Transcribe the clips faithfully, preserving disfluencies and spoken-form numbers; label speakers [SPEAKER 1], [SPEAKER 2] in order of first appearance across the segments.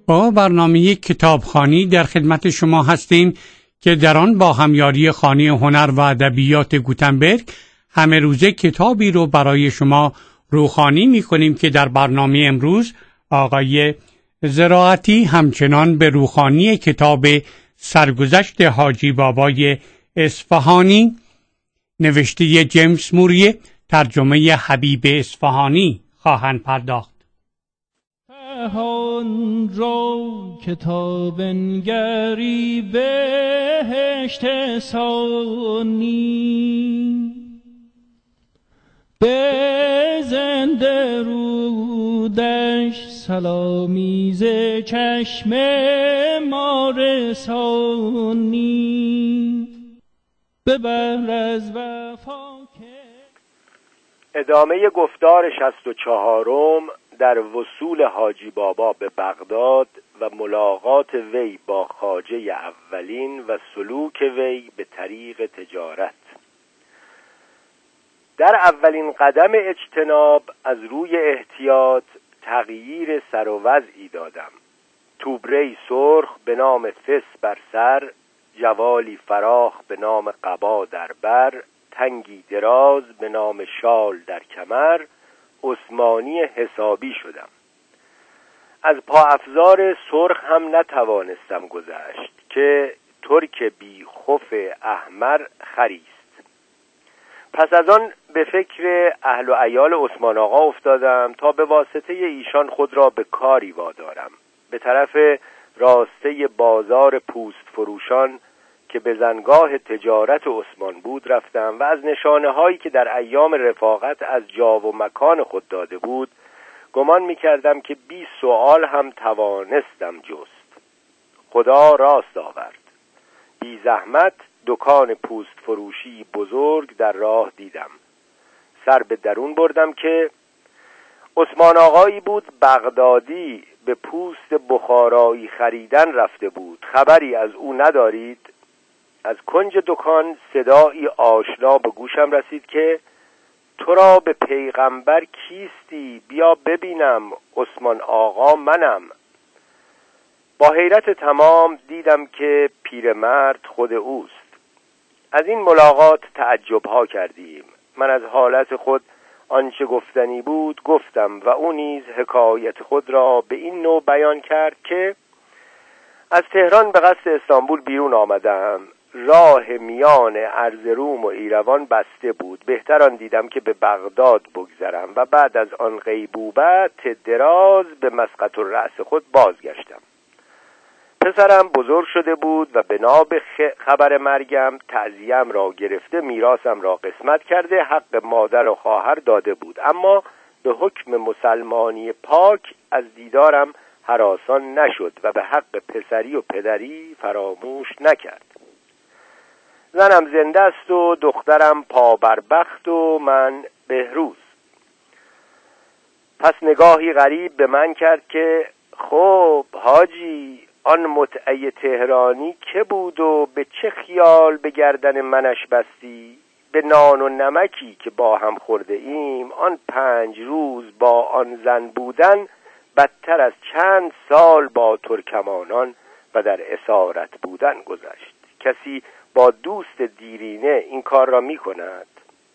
[SPEAKER 1] با برنامه کتابخوانی در خدمت شما هستیم که در آن با همیاری خانه هنر و ادبیات گوتنبرگ همه روزه کتابی رو برای شما روخوانی می‌کنیم که در برنامه امروز آقای زراعتی همچنان به روخوانی کتاب سرگذشت حاجی بابای اصفهانی نوشته جیمز موری، ترجمه حبیب اصفهانی خواهند پرداخت.
[SPEAKER 2] هان رو کتاب نگری بهشت ثانی، به زنده رودش سلامی ز چشم ما رسانی، ببر از وفا که
[SPEAKER 3] ادامه گفتار شصت و چهارم در وصول حاجی بابا به بغداد و ملاقات وی با خواجه اولین و سلوک وی به طریق تجارت. در اولین قدم اجتناب از روی احتیاط تغییر سر و وضعی دادم. توبره‌ای سرخ به نام فس بر سر، جوالی فراخ به نام قبا در بر، تنگی دراز به نام شال در کمر، عثمانی حسابی شدم. از پا افزار سرخ هم نتوانستم گذشت که ترک بی خف احمر خریست. پس از آن به فکر اهل و عیال عثمان آقا افتادم تا به واسطه ایشان خود را به کاری وادارم. به طرف راسته بازار پوست فروشان که به زنگاه تجارت عثمان بود رفتم و از نشانه هایی که در ایام رفاقت از جا و مکان خود داده بود گمان می کردم که بی سؤال هم توانستم جست. خدا راست آورد. بی زحمت دکان پوست فروشی بزرگ در راه دیدم. سر به درون بردم که عثمان آقایی بود بغدادی، به پوست بخارایی خریدن رفته بود. خبری از او ندارید؟ از کنج دکان صدایی آشنا به گوشم رسید که تو را به پیغمبر کیستی؟ بیا ببینم، عثمان آقا منم. با حیرت تمام دیدم که پیرمرد خود اوست. از این ملاقات تعجب ها کردیم. من از حالت خود آنچه گفتنی بود گفتم و او نیز حکایت خود را به این نوع بیان کرد که از تهران به قصد استانبول بیرون آمدم. راه میان ارزروم و ایروان بسته بود. بهتر آن دیدم که به بغداد بگذرم و بعد از آن غیبوبت دراز به مسقط الرأس خود بازگشتم. پسرم بزرگ شده بود و بنا به خبر مرگم تعزیه‌ام را گرفته میراثم را قسمت کرده، حق مادر و خواهر داده بود، اما به حکم مسلمانی پاک از دیدارم هراسان نشد و به حق پسری و پدری فراموش نکرد. زنم زنده است و دخترم پا بر بخت و من بهروز. پس نگاهی غریب به من کرد که خب حاجی، آن متعه تهرانی که بود و به چه خیال به گردن منش بستی؟ به نان و نمکی که با هم خورده ایم آن پنج روز با آن زن بودن بدتر از چند سال با ترکمانان و در اسارت بودن گذشت. کسی با دوست دیرینه این کار را می کند؟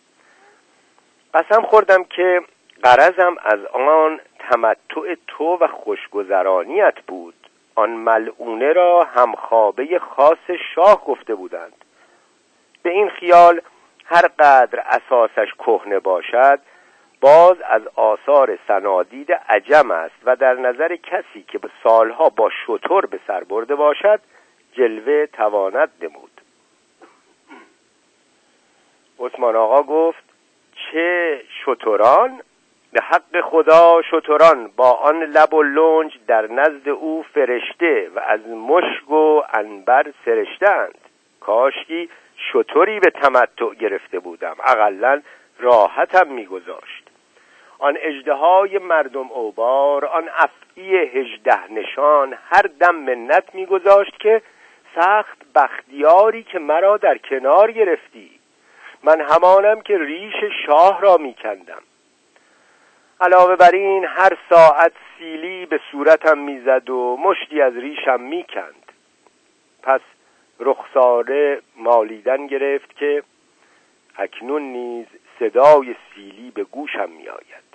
[SPEAKER 3] قسم خوردم که غرضم از آن تمتع تو و خوشگذرانیت بود. آن ملعونه را همخوابه خاص شاه گفته بودند. به این خیال هر قدر اساسش کهنه باشد باز از آثار صنادید عجم است و در نظر کسی که به سالها با شتر به سر برده باشد جلوه تواند نمود. عثمان آقا گفت چه شتران؟ به حق خدا شتران با آن لب و لنج در نزد او فرشته و از مشک و عنبر سرشتند. کاشکی شتری به تمتع گرفته بودم، اقلن راحتم میگذاشت. آن اژدهای مردم اوبار، آن افعی هجده نشان هر دم منت میگذاشت که سخت بختیاری که مرا در کنار گرفتی. من همانم که ریش شاه را میکندم. علاوه بر این هر ساعت سیلی به صورتم میزد و مشتی از ریشم میکند. پس رخساره مالیدن گرفت که اکنون نیز صدای سیلی به گوشم میآید.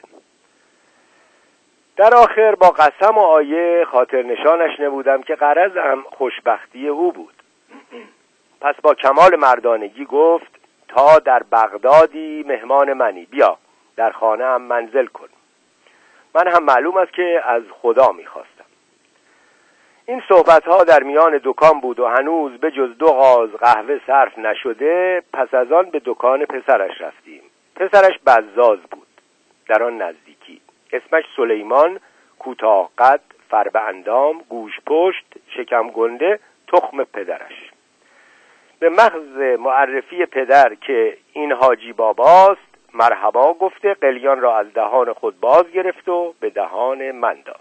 [SPEAKER 3] در آخر با قسم و آیه خاطر نشانش نبودم که غرضم خوشبختی او بود. پس با کمال مردانگی گفت تا در بغدادی مهمان منی، بیا در خانه هم منزل کن. من هم معلوم است که از خدا میخواستم. این صحبتها در میان دکان بود و هنوز به جز دو غاز قهوه صرف نشده. پس از آن به دکان پسرش رفتیم. پسرش بزاز بود در آن نزدیکی. اسمش سلیمان، کوتاه قد، فربه اندام، گوش پشت، شکم گنده، تخم پدرش. به محض معرفی پدر که این حاجی باباست مرحبا گفته قلیان را از دهان خود باز گرفت و به دهان من داد.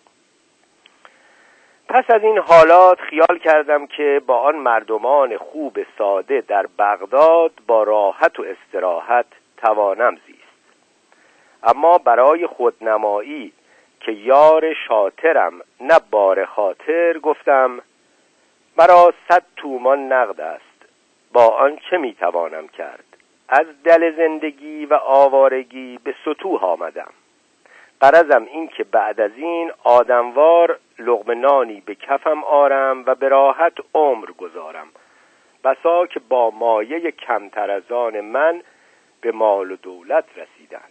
[SPEAKER 3] پس از این حالات خیال کردم که با آن مردمان خوب ساده در بغداد با راحت و استراحت توانم زیست. اما برای خودنمایی که یار شاطرم نه بار خاطر گفتم مرا صد تومان نقد است، با آن چه میتوانم کرد؟ از دل زندگی و آوارگی به سطوح آمدم. غرضم این که بعد از این آدموار لقمه نانی به کفم آرم و به راحت عمر گذارم، بسا که با مایه کمتر از آن من به مال و دولت رسیدند.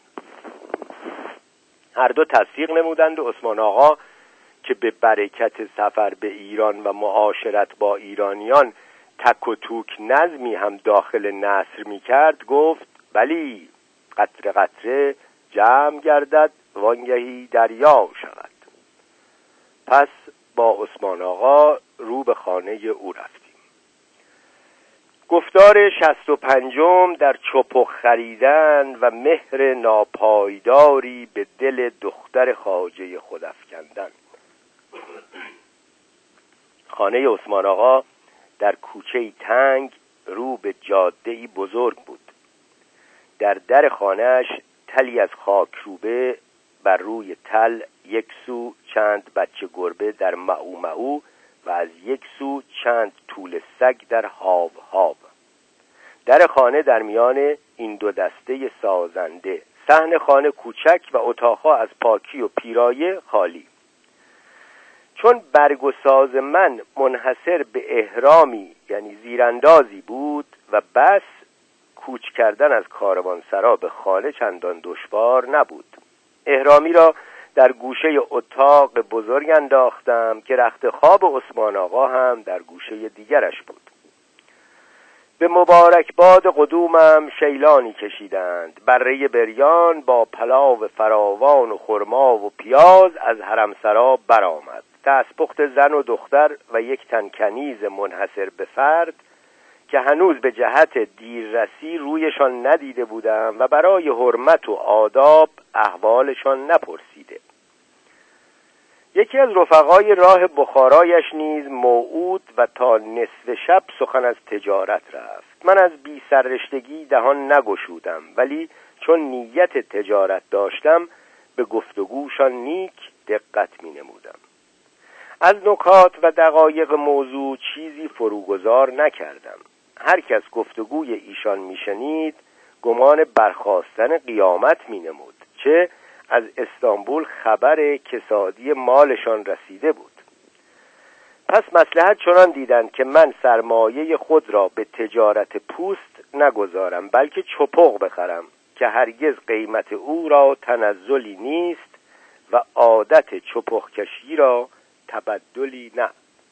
[SPEAKER 3] هر دو تصدیق نمودند و عثمان آقا که به برکت سفر به ایران و معاشرت با ایرانیان تک و توک نظمی هم داخل نثر می کرد گفت بلی قطره قطره جمع گردد وانگهی دریا شود. پس با عثمان آقا رو به خانه او رفتیم. گفتار شصت و پنجم در چپخ خریدن و مهر ناپایداری به دل دختر خواجه خود افکندن. خانه عثمان آقا در کوچه تنگ رو به جاده بزرگ بود. در در خانهش تلی از خاک روبه، بر روی تل یک سو چند بچه گربه در معو معو و از یک سو چند طول سگ در هاو هاو. در خانه در میان این دو دسته سازنده، صحن خانه کوچک و اتاقها از پاکی و پیرایه خالی. چون برگ و ساز من منحصر به احرامی یعنی زیراندازی بود و بس کوچ کردن از کاروانسرا به خانه چندان دشوار نبود. احرامی را در گوشه اتاق بزرگ انداختم که رخت خواب عثمان آقا هم در گوشه دیگرش بود. به مبارک باد قدومم شیلانی کشیدند. بره بریان با پلاو فراوان و خرما و پیاز از حرمسرا برآمد. دستپخت زن و دختر و یک تن کنیز منحصر به فرد که هنوز به جهت دیررسی رویشان ندیده بودم و برای حرمت و آداب احوالشان نپرسیده. یکی از رفقای راه بخارایش نیز موعود و تا نصف شب سخن از تجارت رفت. من از بی سررشتگی دهان نگشودم، ولی چون نیت تجارت داشتم به گفتگوشان نیک دقت می نمودم. از نکات و دقایق موضوع چیزی فروگذار نکردم. هر کس گفتگوی ایشان می شنید گمان برخاستن قیامت می نمود، چه از استانبول خبر کسادی مالشان رسیده بود. پس مصلحت چنان دیدند که من سرمایه خود را به تجارت پوست نگذارم، بلکه چپق بخرم که هرگز قیمت او را تنزلی نیست و عادت چپق کشی را تبدلی نه.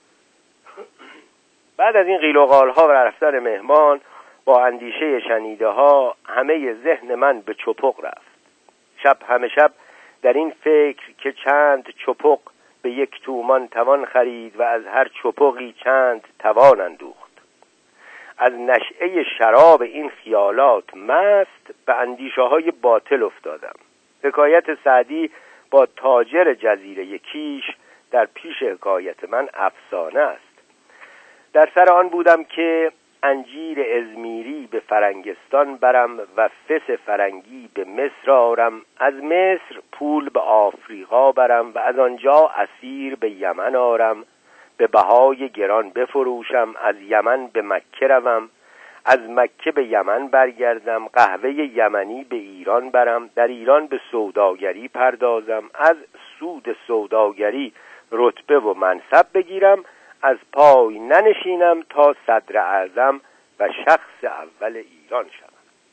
[SPEAKER 3] بعد از این قیل و قال ها و رفتن مهمان با اندیشه شنیده ها همه ذهن من به چپق رفت. شب همه شب در این فکر که چند چپق به یک تومان توان خرید و از هر چپقی چند توان اندوخت. از نشعه شراب این خیالات مست به اندیشه های باطل افتادم. حکایت سعدی با تاجر جزیره کیش در پیش حکایت من افسانه است. در سر آن بودم که انجیر ازمیری به فرنگستان برم و فس فرنگی به مصر آرم، از مصر پول به آفریقا برم و از آنجا اسیر به یمن آرم، به بهای گران بفروشم، از یمن به مکه روم، از مکه به یمن برگردم، قهوه یمنی به ایران برم، در ایران به سوداگری پردازم، از سود سوداگری رتبه و منصب بگیرم، از پای ننشینم تا صدر اعظم و شخص اول ایران شوم.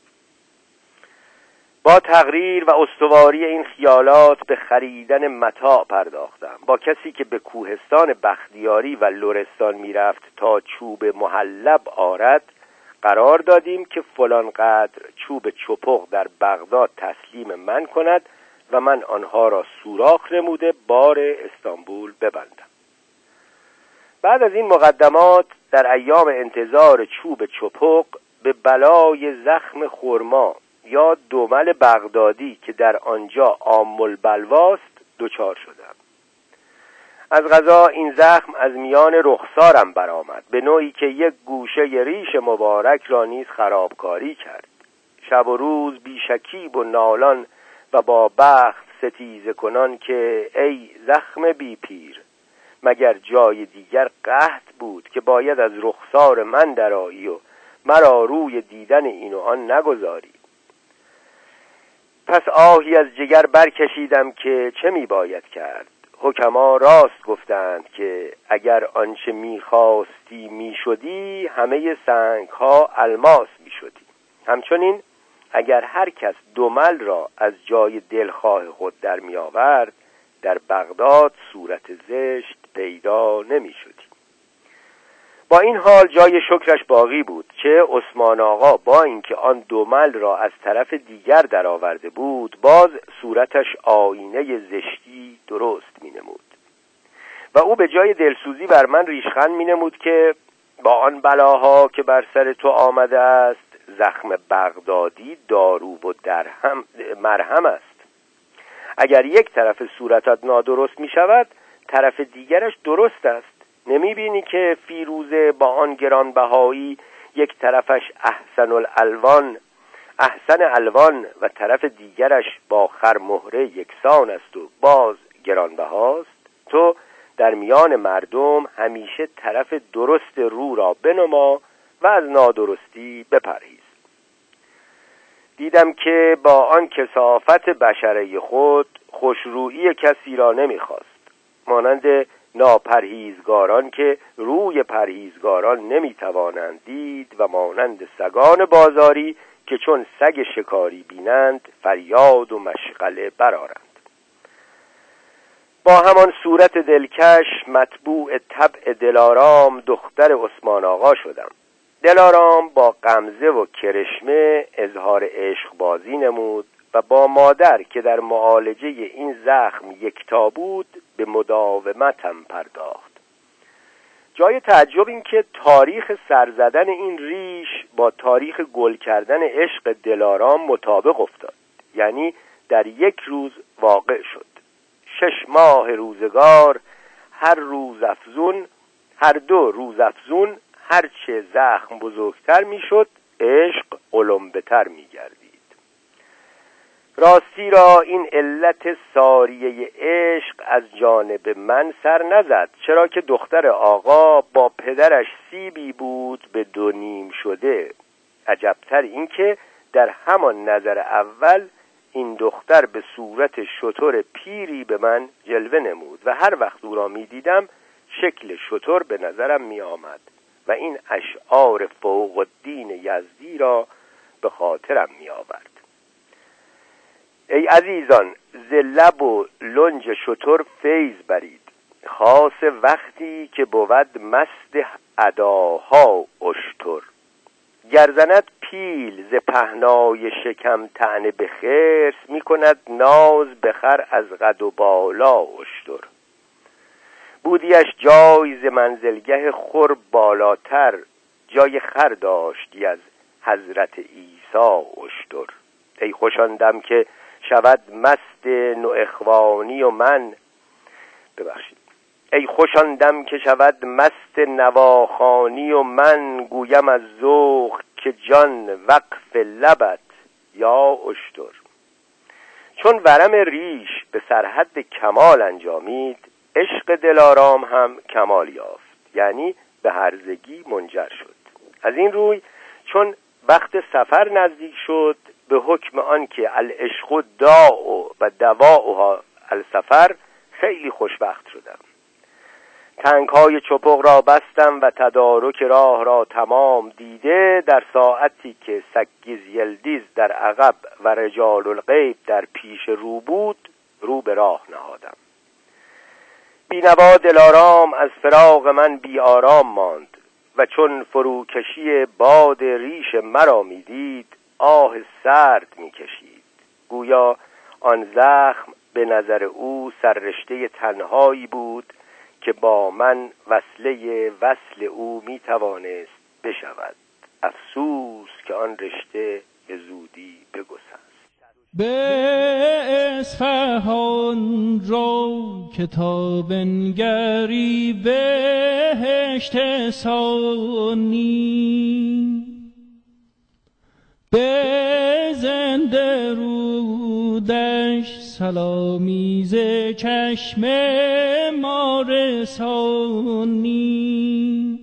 [SPEAKER 3] با تقریر و استواری این خیالات به خریدن متاع پرداختم. با کسی که به کوهستان بختیاری و لرستان میرفت تا چوب محلب آرد قرار دادیم که فلان قدر چوب چپق در بغداد تسلیم من کند و من آنها را سوراخ نموده بار استانبول ببندم. بعد از این مقدمات در ایام انتظار چوب چپق به بلای زخم خرما یا دمل بغدادی که در آنجا عام البلواست دچار شدم. از قضا این زخم از میان رخسارم برآمد، به نوعی که یک گوشه ریش مبارک را نیز خرابکاری کرد. شب و روز بیشکیب و نالان و با بخت ستیزه کنان که ای زخم بی پیر، مگر جای دیگر قحط بود که باید از رخسار من درآیی و مرا روی دیدن این و آن نگذاری. پس آهی از جگر برکشیدم که چه می باید کرد. حکما راست گفتند که اگر آنچه می خواستی می شدی همه سنگ ها الماس می شدی. همچنین اگر هر کس دمل را از جای دلخواه خود در می آورد در بغداد صورت زشت پیدا نمی شدی. با این حال جای شکرش باقی بود که عثمان آقا با اینکه آن دمل را از طرف دیگر درآورده بود باز صورتش آینه زشتی درست می نمود و او به جای دلسوزی بر من ریشخند می نمود که با آن بلاها که بر سر تو آمده است زخم بغدادی دارو و درهم مرهم است. اگر یک طرف صورتت نادرست می شود طرف دیگرش درست است. نمی بینی که فیروزه با آن گرانبهایی یک طرفش احسن الالوان احسن الوان و طرف دیگرش با خرمهره یکسان است و باز گرانبهاست؟ تو در میان مردم همیشه طرف درست رو را بنما و از نادرستی بپرهیز. دیدم که با آن کثافت بشره خود خوشرویی کسی را نمیخواست، مانند ناپرهیزگاران که روی پرهیزگاران نمیتوانند دید و مانند سگان بازاری که چون سگ شکاری بینند فریاد و مشغله برآرند. با همان صورت دلکش مطبوع طبع دلارام دختر عثمان آقا شدم. دلارام با غمزه و کرشمه اظهار عشق بازی نمود و با مادر که در معالجه این زخم یکتا بود به مداومتم پرداخت. جای تعجب این که تاریخ سرزدن این ریش با تاریخ گل کردن عشق دلارام مطابق افتاد، یعنی در یک روز واقع شد. شش ماه روزگار هر روز افزون هر دو روز افزون هرچه زخم بزرگتر میشد عشق علمبه‌تر میگردید. راستی را این علت ساریه عشق از جانب من سر نزد، چرا که دختر آقا با پدرش سیبی بود به دو نیم شده. عجبتر این که در همان نظر اول این دختر به صورت شتر پیری به من جلوه نمود و هر وقت او را می دیدم شکل شتر به نظرم می آمد و این اشعار فوق الدین یزدی را به خاطرم می آورد. ای عزیزان، ز لب و لنج شتر فیض برید، خاص وقتی که بود مست اداها اشتر. گرزند پیل ز پهنای شکم طعنه به خرس، می کند ناز بخر از قد و بالا اشتر. بودیش جای ز منزلگه خور بالاتر، جای خر داشتی از حضرت عیسی اشتر. ای خوشاندم که شود مست نواخوانی و من ببخشید ای خوشاندم که شود مست نواخوانی و من گویم از ذوق که جان وقف لبت یا اشتر. چون ورم ریش به سرحد کمال انجامید، عشق دلارام هم کمال یافت، یعنی به هرزگی منجر شد. از این روی چون وقت سفر نزدیک شد، به حکم آن که العشق داء و دواؤها السفر، خیلی خوشبخت شدم. تنگهای چپق را بستم و تدارک راه را تمام دیده، در ساعتی که سگیز یلدیز در عقب و رجال الغیب در پیش رو بود، رو به راه نهادم. بینوا دلارام از فراق من بی آرام ماند و چون فروکشی باد ریش مرا می دید، آه سرد می کشید. گویا آن زخم به نظر او سررشته تنهایی بود که با من وصله وصل او می توانست بشود. افسوس که آن رشته به زودی بگسست.
[SPEAKER 2] به اصفهان رو کتاب نگری بهشت ثانی، به زنده رودش سلامی ز چشم ما رسانی.